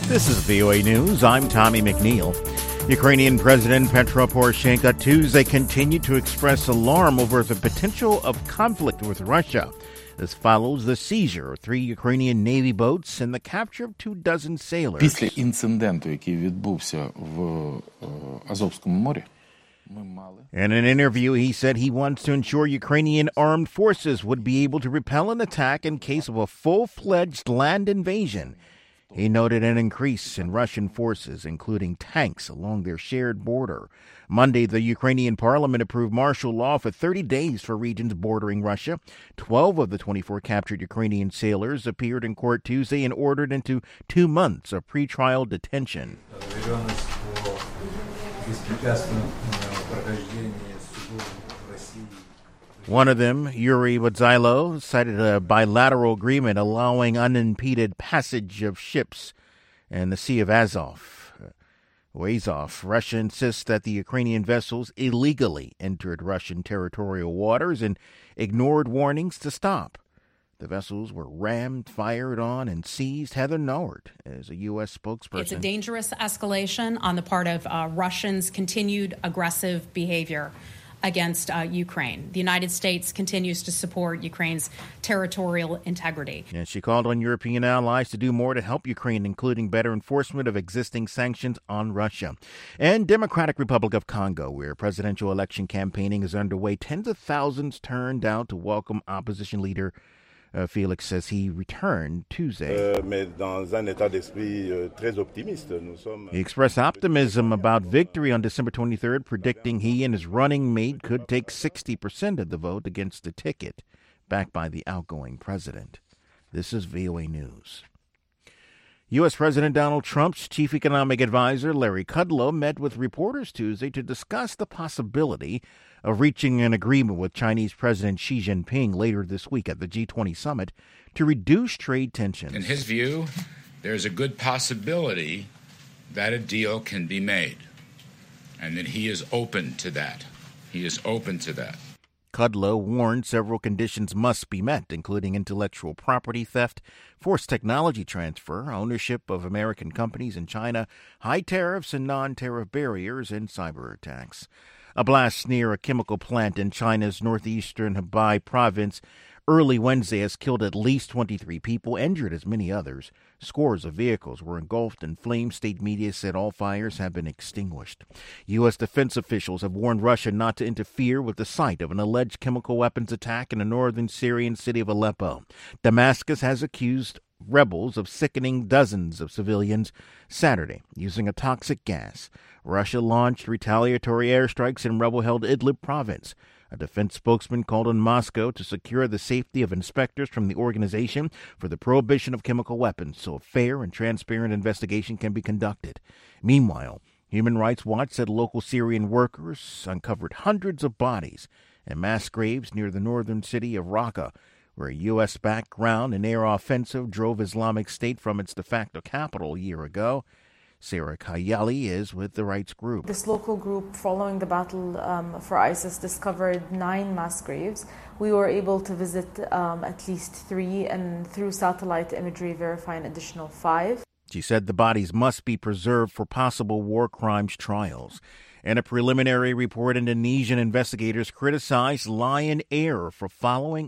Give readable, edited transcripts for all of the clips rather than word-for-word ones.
This is VOA News. I'm Tommy McNeil. Ukrainian President Petro Poroshenko Tuesday continued to express alarm over the potential of conflict with Russia. This follows the seizure of 3 Ukrainian Navy boats and the capture of 24 sailors. Після інциденту, який відбувся в Азовському морі, In an interview, he said he wants to ensure Ukrainian armed forces would be able to repel an attack in case of a full-fledged land invasion. He noted an increase in Russian forces, including tanks, along their shared border. Monday, the Ukrainian parliament approved martial law for 30 days for regions bordering Russia. 12 of the 24 captured Ukrainian sailors appeared in court Tuesday and ordered into 2 months of pretrial detention. One of them, Yuri Vodzylo, cited a bilateral agreement allowing unimpeded passage of ships in the Sea of Azov. Russia insists that the Ukrainian vessels illegally entered Russian territorial waters and ignored warnings to stop. The vessels were rammed, fired on, and seized. Heather Nauert is a U.S. spokesperson. It's a dangerous escalation on the part of Russians' continued aggressive behavior against Ukraine. The United States continues to support Ukraine's territorial integrity. And she called on European allies to do more to help Ukraine, including better enforcement of existing sanctions on Russia. And Democratic Republic of Congo, where presidential election campaigning is underway, tens of thousands turned out to welcome opposition leader Felix says he returned Tuesday. He expressed optimism about victory on December 23rd, predicting he and his running mate could take 60% of the vote against the ticket backed by the outgoing president. This is VOA News. U.S. President Donald Trump's chief economic advisor, Larry Kudlow, met with reporters Tuesday to discuss the possibility of reaching an agreement with Chinese President Xi Jinping later this week at the G20 summit to reduce trade tensions. In his view, there's a good possibility that a deal can be made, and that he is open to that. Kudlow warned several conditions must be met, including intellectual property theft, forced technology transfer, ownership of American companies in China, high tariffs and non-tariff barriers, and cyber attacks. A blast near a chemical plant in China's northeastern Hebei province early Wednesday has killed at least 23 people, injured as many others. Scores of vehicles were engulfed in flames. State media said all fires have been extinguished. U.S. defense officials have warned Russia not to interfere with the site of an alleged chemical weapons attack in the northern Syrian city of Aleppo. Damascus has accused rebels of sickening dozens of civilians Saturday using a toxic gas. Russia launched retaliatory airstrikes in rebel-held Idlib province. A defense spokesman called on Moscow to secure the safety of inspectors from the Organization for the Prohibition of Chemical Weapons so a fair and transparent investigation can be conducted. Meanwhile, Human Rights Watch said local Syrian workers uncovered hundreds of bodies in mass graves near the northern city of Raqqa, where a U.S.-backed ground and air offensive drove Islamic State from its de facto capital a year ago. Sarah Kayali is with the rights group. This local group, following the battle for ISIS, discovered 9 mass graves. We were able to visit at least 3 and through satellite imagery verify an additional 5. She said the bodies must be preserved for possible war crimes trials. In a preliminary report, Indonesian investigators criticized Lion Air for allowing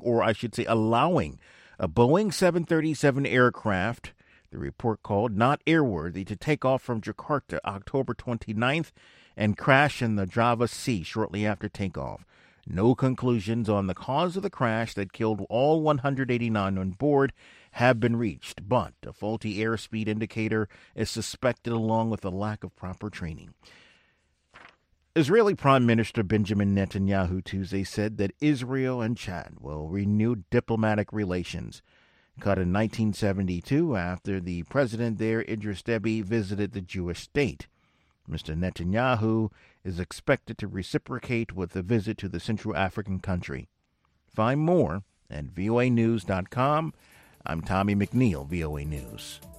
a Boeing 737 aircraft, the report called not airworthy, to take off from Jakarta October 29th and crash in the Java Sea shortly after takeoff. No conclusions on the cause of the crash that killed all 189 on board have been reached, but a faulty airspeed indicator is suspected along with a lack of proper training. Israeli Prime Minister Benjamin Netanyahu Tuesday said that Israel and Chad will renew diplomatic relations, cut in 1972 after the president there, Idris Deby, visited the Jewish state. Mr. Netanyahu is expected to reciprocate with a visit to the Central African country. Find more at voanews.com. I'm Tommy McNeil, VOA News.